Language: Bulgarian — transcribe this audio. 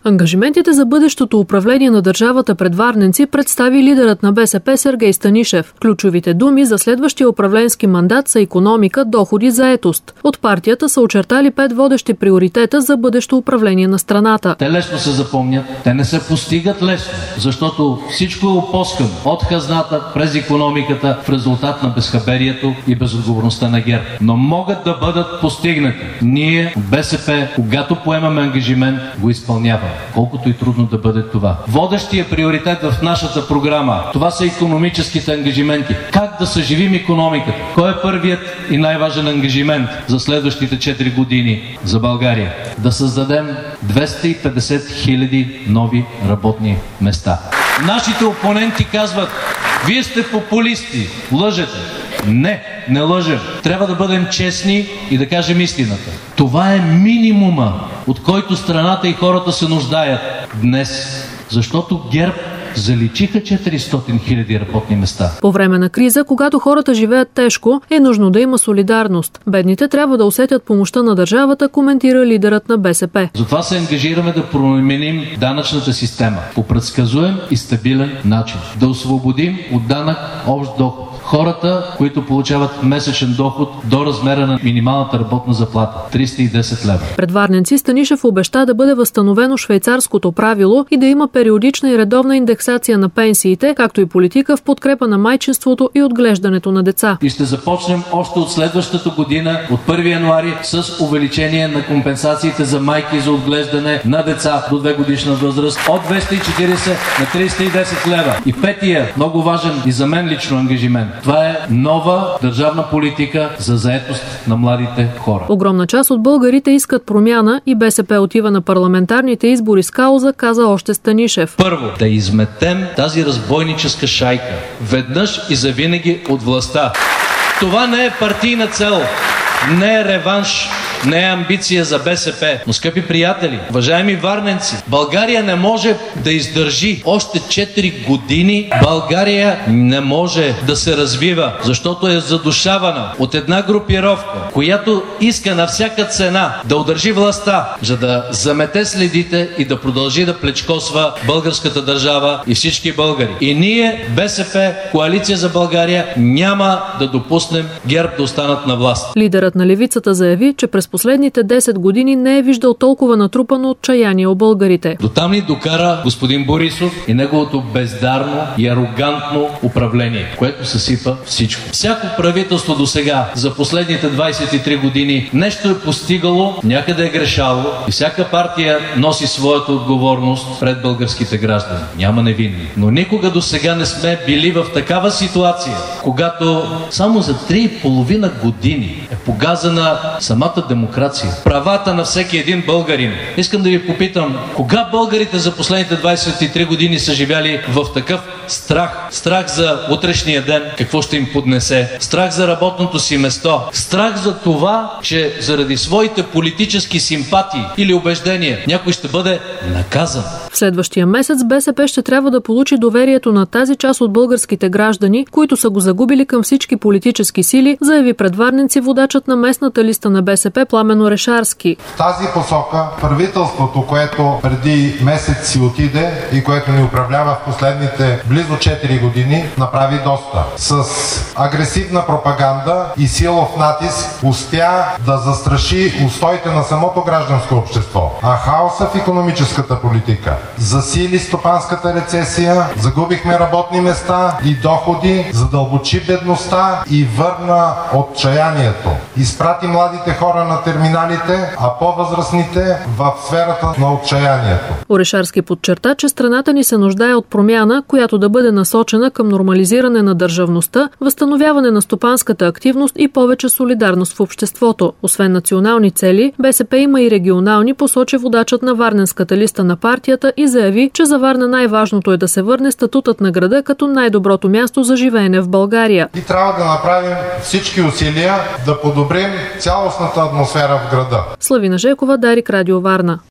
Ангажиментите за бъдещото управление на държавата пред варненци представи лидерът на БСП Сергей Станишев. Ключовите думи за следващия управленски мандат са икономика, доходи, заетост. От партията са очертали 5 водещи приоритета за бъдещо управление на страната. Те лесно се запомнят, те не се постигат лесно, защото всичко е опоскано от хазната през икономиката в резултат на безхаберието и безотговорността на ГЕРБ. Но могат да бъдат постигнати. Ние, БСП, когато поемаме ангажимент, го изпълняваме. Колкото и трудно да бъде това. Водещия приоритет в нашата програма, това са икономическите ангажименти. Как да съживим икономиката? Кой е първият и най-важен ангажимент за следващите 4 години за България? Да създадем 250 хиляди нови работни места. Нашите опоненти казват: вие сте популисти, лъжете. Не лъжем. Трябва да бъдем честни и да кажем истината. Това е минимума, от който страната и хората се нуждаят днес. Защото ГЕРБ заличиха 400 хиляди работни места. По време на криза, когато хората живеят тежко, е нужно да има солидарност. Бедните трябва да усетят помощта на държавата, коментира лидерът на БСП. Затова се ангажираме да променим данъчната система по предсказуем и стабилен начин. Да освободим от данък общ доход хората, които получават месечен доход до размера на минималната работна заплата – 310 лева. Пред варненци Станишев обеща да бъде възстановено швейцарското правило и да има периодична и редовна индексация на пенсиите, както и политика в подкрепа на майчинството и отглеждането на деца. И ще започнем още от следващата година, от 1 януари, с увеличение на компенсациите за майки за отглеждане на деца до 2 годишна възраст от 240 на 310 лева. И петия, много важен и за мен лично ангажимент. Това е нова държавна политика за заетост на младите хора. Огромна част от българите искат промяна и БСП отива на парламентарните избори с кауза, каза още Станишев. Първо, да изметем тази разбойническа шайка веднъж и завинаги от властта. Това не е партийна цел, не е реванш, не е амбиция за БСП. Но, скъпи приятели, уважаеми варненци, България не може да издържи още 4 години. България не може да се развива, защото е задушавана от една групировка, която иска на всяка цена да удържи властта, за да замете следите и да продължи да плечкосва българската държава и всички българи. И ние, БСП, Коалиция за България, няма да допуснем ГЕРБ да останат на власт. Лидерът на левицата заяви, че през последните 10 години не е виждал толкова натрупано отчаяние у българите. Дотам ни докара господин Борисов и неговото бездарно и арогантно управление, което съсипа всичко. Всяко правителство досега за последните 23 години нещо е постигало, някъде е грешало и всяка партия носи своята отговорност пред българските граждани. Няма невинни. Но никога досега не сме били в такава ситуация, когато само за 3,5 години е погазена самата демокрация, правата на всеки един българин. Искам да ви попитам, кога българите за последните 23 години са живяли в такъв страх? Страх за утрешния ден, какво ще им поднесе, страх за работното си место, страх за това, че заради своите политически симпатии или убеждения някой ще бъде наказан. В следващия месец БСП ще трябва да получи доверието на тази част от българските граждани, които са го загубили към всички политически сили, заяви пред варненци водачът на местната листа на БСП Пламен Орешарски. В тази посока правителството, което преди месец си отиде и което ни управлява в последните близо 4 години, направи доста. С агресивна пропаганда и силов натиск успя да застраши устоите на самото гражданско общество. А хаоса в икономическата политика засили стопанската рецесия, загубихме работни места и доходи, задълбочи бедността и върна отчаянието. Изпрати младите хора на терминалите, а по-възрастните в сферата на отчаянието. Орешарски подчерта, че страната ни се нуждае от промяна, която да бъде насочена към нормализиране на държавността, възстановяване на стопанската активност и повече солидарност в обществото. Освен национални цели, БСП има и регионални, посочи водачът на варненската листа на партията и заяви, че за Варна най-важното е да се върне статутът на града като най-доброто място за живеене в България. И трябва да направим всички усилия да подобрим цялостната атмосфера в града. Славина Жекова, Дарик, Радио Варна.